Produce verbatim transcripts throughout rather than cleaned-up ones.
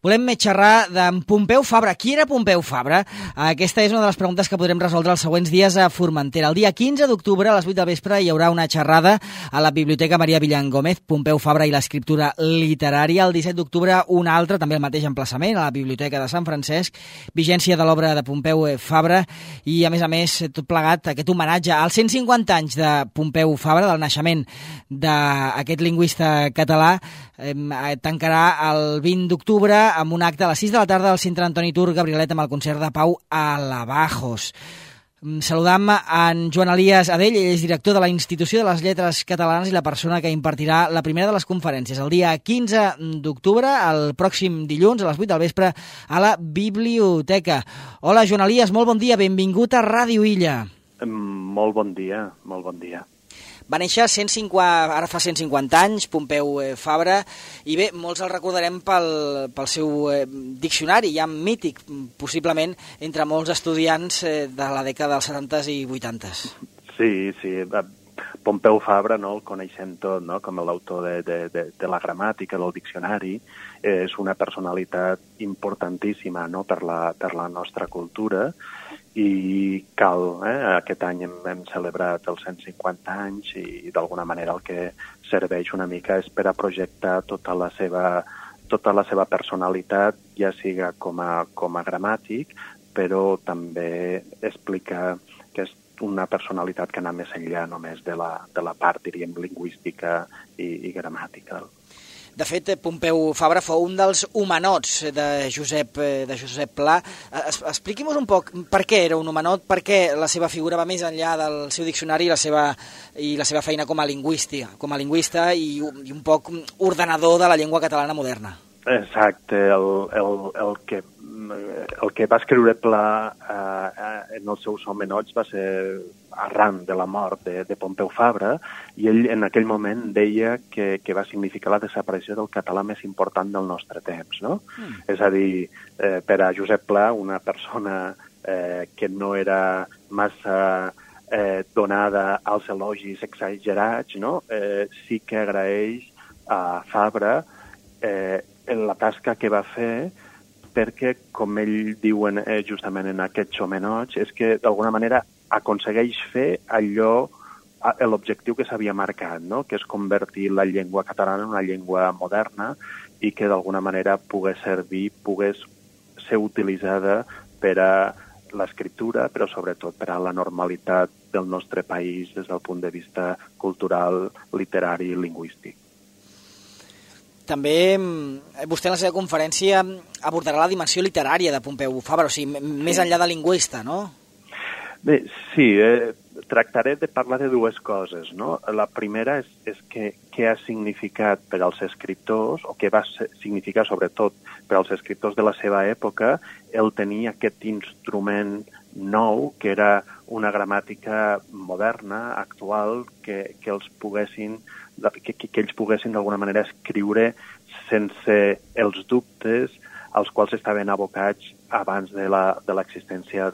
Volem xerrar d'en Pompeu Fabra. Qui era Pompeu Fabra? Aquesta és una de les preguntes que podrem resoldre els següents dies a Formentera. El dia quinze d'octubre, a les vuit del vespre, hi haurà una xerrada a la Biblioteca Maria Villan Gómez, Pompeu Fabra i l'escriptura literària. El disset d'octubre, una altra, també al mateix emplaçament, a la Biblioteca de Sant Francesc, vigència de l'obra de Pompeu Fabra i, a més a més, tot plegat, aquest homenatge als cent cinquanta anys de Pompeu Fabra, del naixement d'aquest lingüista català, eh, tancarà el vint d'octubre amb un acte a les sis de la tarda al Centre Antoni Tur Gabrielet amb el concert de Pau a la Bajos. Saludam en Joan Elias Adell, ell és director de la Institució de les Lletres Catalanes i la persona que impartirà la primera de les conferències el dia quinze d'octubre, el pròxim dilluns a les vuit del vespre a la biblioteca. Hola, Joan Elias, molt bon dia, benvingut a Ràdio Illa. Molt bon dia, molt bon dia. Va néixer cent cinquanta, ara fa cent cinquanta anys, Pompeu Fabra, i bé, molts el recordarem pel, pel seu eh, diccionari, ja mític, possiblement, entre molts estudiants eh, de la dècada dels setantes i vuitantes. Sí, sí, Pompeu Fabra, no, el coneixem tot, no, com l'autor de, de, de, de la gramàtica, del diccionari, eh, és una personalitat importantíssima, no, per la, per la nostra cultura, i cal, eh? Aquest any hem, hem celebrat els cent cinquanta anys i d'alguna manera el que serveix una mica és per a projectar tota la seva, tota la seva personalitat, ja siga com a, com a gramàtic, però també explica que és una personalitat que anà més enllà només de la, de la part, diríem, lingüística i, i gramàtica. De fet, Pompeu Fabra fou un dels homenots de Josep, de Josep Pla. Es, expliqui'm un poc per què era un homenot, per què la seva figura va més enllà del seu diccionari i la seva, i la seva feina com a lingüista, com a lingüista i, i un poc ordenador de la llengua catalana moderna. Exacte, el, el, el, que, el que va escriure Pla eh, en els seus homenots va ser arran de la mort de, de Pompeu Fabra, i ell en aquell moment deia que, que va significar la desaparició del català més important del nostre temps, no? Mm. És a dir, eh, per a Josep Pla, una persona eh, que no era massa eh, donada als elogis exagerats, no? Eh, sí que agraeix a Fabra eh, en la tasca que va fer, perquè, com ell diu en, eh, justament en aquests homenots, és que d'alguna manera aconsegueix fer allò, l'objectiu que s'havia marcat, no? Que és convertir la llengua catalana en una llengua moderna i que d'alguna manera pogués servir, pogués ser utilitzada per a l'escriptura, però sobretot per a la normalitat del nostre país des del punt de vista cultural, literari i lingüístic. També vostè en la seva conferència abordarà la dimensió literària de Pompeu Fabra, o sigui, més enllà de lingüista, no? Bé, sí, eh, tractaré de parlar de dues coses, no? La primera és, és que, què ha significat per als escriptors, o què va significar sobretot per als escriptors de la seva època, el tenir aquest instrument nou, que era una gramàtica moderna, actual, que, que els poguessin que, que ells poguessin d'alguna manera escriure sense els dubtes als quals estaven abocats abans de l'existència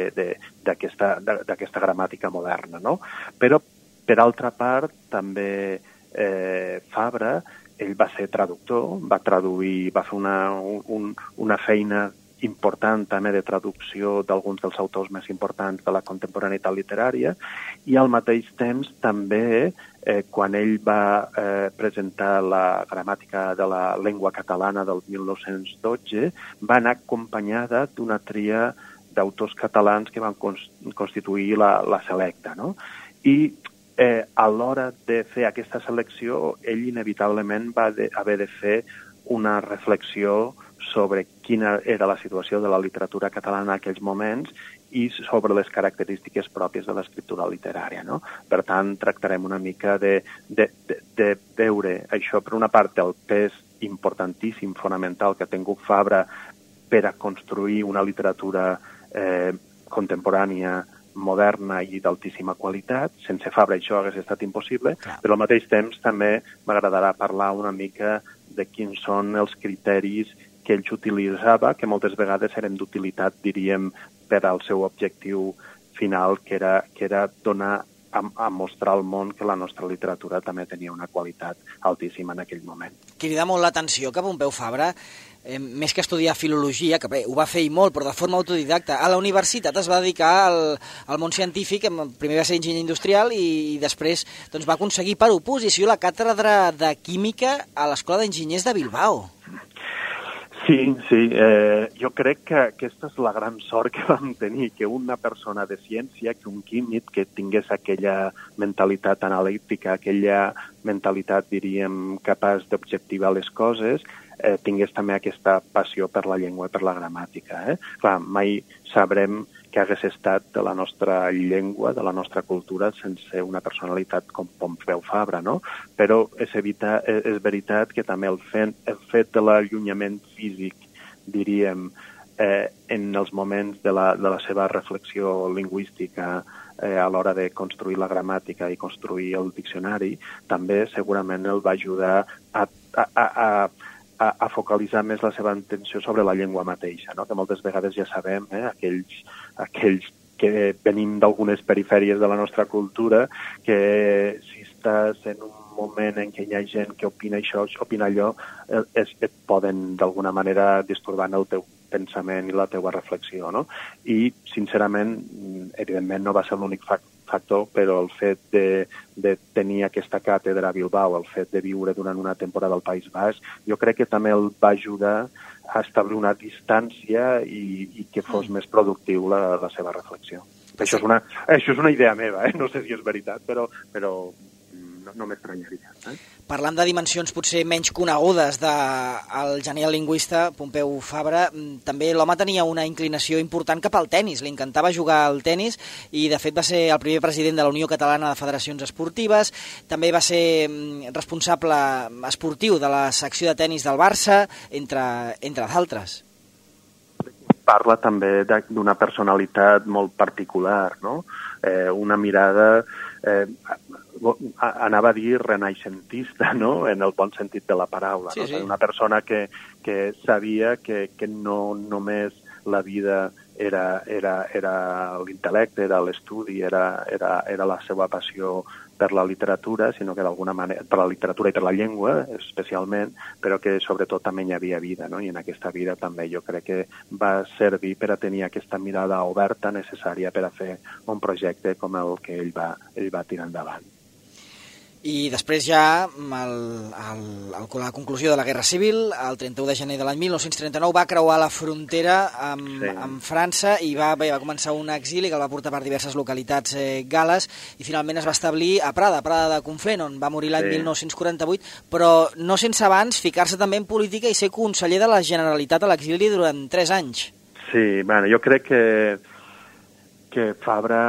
d'aquesta gramàtica moderna, no? Però, per altra part, també eh, Fabra, ell va ser traductor, va traduir, va fer una, un, una feina important també de traducció d'alguns dels autors més importants de la contemporaneïtat literària, i al mateix temps també, eh, quan ell va eh, presentar la gramàtica de la llengua catalana del mil nou-cents dotze, va anar acompanyada d'una tria d'autors catalans que van constituir la, la selecta, no? I eh, a l'hora de fer aquesta selecció, ell inevitablement va de, haver de fer una reflexió sobre quina era la situació de la literatura catalana en aquells moments i sobre les característiques pròpies de l'escriptura literària, no? Per tant, tractarem una mica de, de, de, de veure això, per una part, el pes importantíssim, fonamental que ha tingut Fabra per a construir una literatura eh, contemporània, moderna i d'altíssima qualitat. Sense Fabra això hagués estat impossible, Clar. Però al mateix temps també m'agradarà parlar una mica de quins són els criteris que ell utilitzava, que moltes vegades eren d'utilitat, diríem, per al seu objectiu final, que era, que era donar a, a mostrar al món que la nostra literatura també tenia una qualitat altíssima en aquell moment. Crida molt l'atenció que Pompeu Fabra eh, més que estudiar filologia, que bé, ho va fer i molt, però de forma autodidacta, a la universitat es va dedicar al, al món científic, primer va ser enginyer industrial i, i després doncs, va aconseguir per oposició la càtedra de Química a l'Escola d'Enginyers de Bilbao. Sí, sí. Eh, jo crec que aquesta és la gran sort que vam tenir, que una persona de ciència, que un químic, que tingués aquella mentalitat analítica, aquella mentalitat, diríem, capaç d'objectivar les coses, eh, tingués també aquesta passió per la llengua i per la gramàtica. Eh? Clar, mai sabrem que hagués estat de la nostra llengua, de la nostra cultura, sense una personalitat com Pompeu Fabra, no? Però és, evita, és veritat que també el fet, el fet de l'allunyament físic, diríem, eh, en els moments de la, de la seva reflexió lingüística eh, a l'hora de construir la gramàtica i construir el diccionari, també segurament el va ajudar a, a, a, a A, a focalitzar més la seva atenció sobre la llengua mateixa, no? Que moltes vegades ja sabem, eh, aquells, aquells que venim d'algunes perifèries de la nostra cultura, que si estàs en un moment en què hi ha gent que opina això, opina allò, eh, es, et poden d'alguna manera distorbar el teu pensament i la teua reflexió, no? I, sincerament, evidentment no va ser l'únic factor, factor, però el fet de, de tenir aquesta càtedra a Bilbao, el fet de viure durant una temporada al País Basc, jo crec que també el va ajudar a establir una distància i, i que fos mm. més productiu la, la seva reflexió. Sí. Això és una, això és una idea meva, eh? No sé si és veritat, però, però no, no m'estranyaria. Eh? Parlant de dimensions potser menys conegudes del genial lingüista Pompeu Fabra, també l'home tenia una inclinació important cap al tennis. Li encantava jugar al tennis i, de fet, va ser el primer president de la Unió Catalana de Federacions Esportives. També va ser responsable esportiu de la secció de tennis del Barça, entre, entre d'altres. Parla també d'una personalitat molt particular, no? Eh, una mirada... Eh, anava a dir renaixentista, no? En el bon sentit de la paraula. Sí, no? sí. Una persona que, que sabia que, que no només la vida era, era, era l'intel·lecte, era l'estudi, era, era, era la seva passió per la literatura, sinó que d'alguna manera, per la literatura i per la llengua, especialment, però que sobretot també hi havia vida, no? I en aquesta vida també jo crec que va servir per a tenir aquesta mirada oberta necessària per a fer un projecte com el que ell va, ell va tirar endavant. I després ja, el, el, el, la conclusió de la Guerra Civil, el trenta-u de gener de l'any mil nou-cents trenta-nou, va creuar la frontera amb, sí. amb França i va, bé, va començar un exili que el va portar per diverses localitats eh, gal·les i finalment es va establir a Prada, Prada de Conflent, on va morir l'any sí. mil nou-cents quaranta-vuit, però no sense abans ficar-se també en política i ser conseller de la Generalitat a l'exili durant tres anys. Sí, bueno, jo crec que, que Fabra...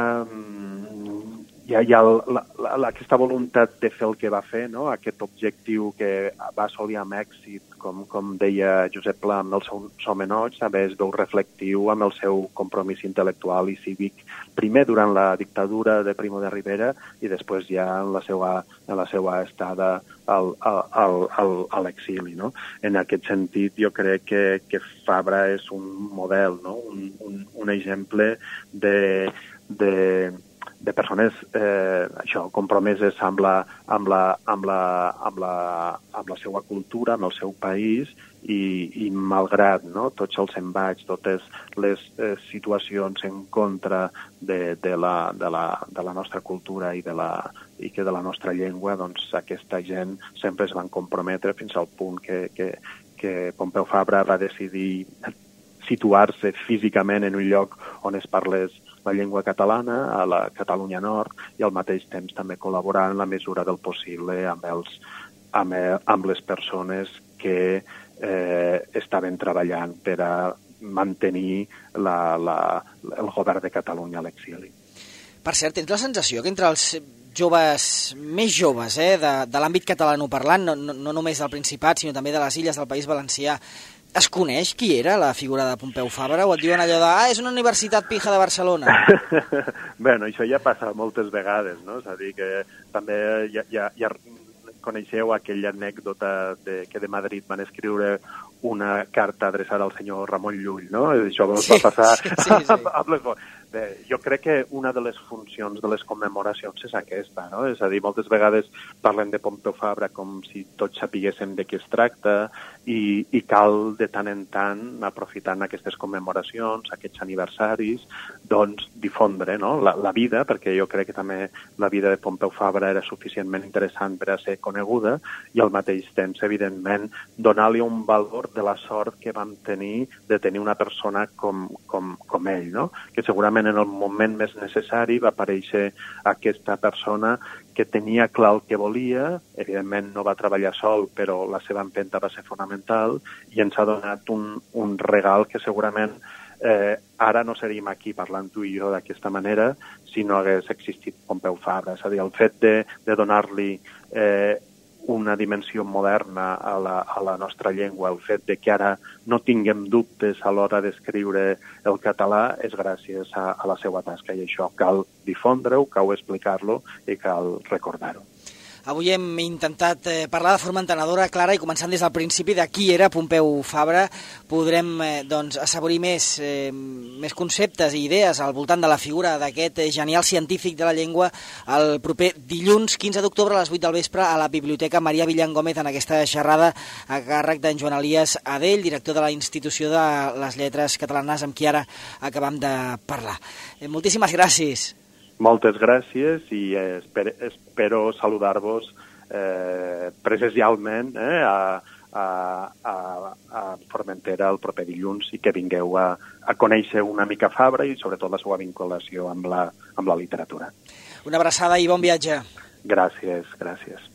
Hi ha, hi ha la, la, la, aquesta voluntat de fer el que va fer, no? Aquest objectiu que va assolir amb èxit, com, com deia Josep Pla, amb el seu Somenoig, també es veu reflectiu amb el seu compromís intel·lectual i cívic, primer durant la dictadura de Primo de Rivera i després ja en la seva, en la seva estada al, al, al, a l'exili. No? En aquest sentit, jo crec que, que Fabra és un model, no? un, un, un exemple de... de de persones eh, això, compromeses amb la, amb, la, amb, la, amb, la, amb la seva cultura, amb el seu país, i, i malgrat no, tots els embats, totes les eh, situacions en contra de, de, la, de, la, de la nostra cultura i, de la, i que de la nostra llengua, doncs aquesta gent sempre es van comprometre fins al punt que, que, que Pompeu Fabra va decidir situar-se físicament en un lloc on es parlés la llengua catalana, a la Catalunya Nord, i al mateix temps també col·laborar en la mesura del possible amb, els, amb, amb les persones que eh, estaven treballant per a mantenir la, la, el govern de Catalunya a l'exili. Per cert, tens la sensació que entre els joves, més joves, eh, de, de l'àmbit catalanoparlant, no, no, no només del Principat, sinó també de les illes del País Valencià, es coneix qui era la figura de Pompeu Fabra o et diuen allò de ah, és una universitat pija de Barcelona? Bueno, això ja passa moltes vegades, no? És a dir, que també ja, ja, ja coneixeu aquella anècdota de, que de Madrid van escriure una carta adreçada al senyor Ramon Llull, no? Això sí, va passar sí, sí, sí. amb les... Bé, jo crec que una de les funcions de les commemoracions és aquesta, no? És a dir, moltes vegades parlen de Pompeu Fabra com si tots sapiguéssim de què es tracta i, i cal de tant en tant, aprofitant aquestes commemoracions, aquests aniversaris, doncs difondre, no? la, la vida, perquè jo crec que també la vida de Pompeu Fabra era suficientment interessant per a ser coneguda i al mateix temps, evidentment, donar-li un valor de la sort que vam tenir de tenir una persona com, com, com ell, no? Que segurament en el moment més necessari va aparèixer aquesta persona que tenia clar el que volia, evidentment no va treballar sol, però la seva empenta va ser fonamental i ens ha donat un, un regal que segurament eh, ara no seríem aquí parlant tu i jo d'aquesta manera si no hagués existit Pompeu Fabra. És a dir, el fet de, de donar-li eh, una dimensió moderna a la, a la nostra llengua, el fet de que ara no tinguem dubtes a l'hora d'escriure el català és gràcies a, a la seva tasca i això cal difondre-ho, cal explicar-lo i cal recordar-ho. Avui hem intentat eh, parlar de forma entenedora, clara, i començant des del principi de qui era Pompeu Fabra, podrem eh, doncs, assaborir més, eh, més conceptes i idees al voltant de la figura d'aquest eh, genial científic de la llengua el proper dilluns quinze d'octubre a les vuit del vespre a la Biblioteca Maria Villan Gómez en aquesta xerrada a càrrec d'en Joan Elias Adell, director de la Institució de les Lletres Catalanes, amb qui ara acabam de parlar. Eh, moltíssimes gràcies. Moltes gràcies i eh, espero, espero saludar-vos eh, presencialment eh, a, a, a, a Formentera el proper dilluns i que vingueu a, a conèixer una mica Fabra i sobretot la seva vinculació amb la, amb la literatura. Una abraçada i bon viatge. Gràcies, gràcies.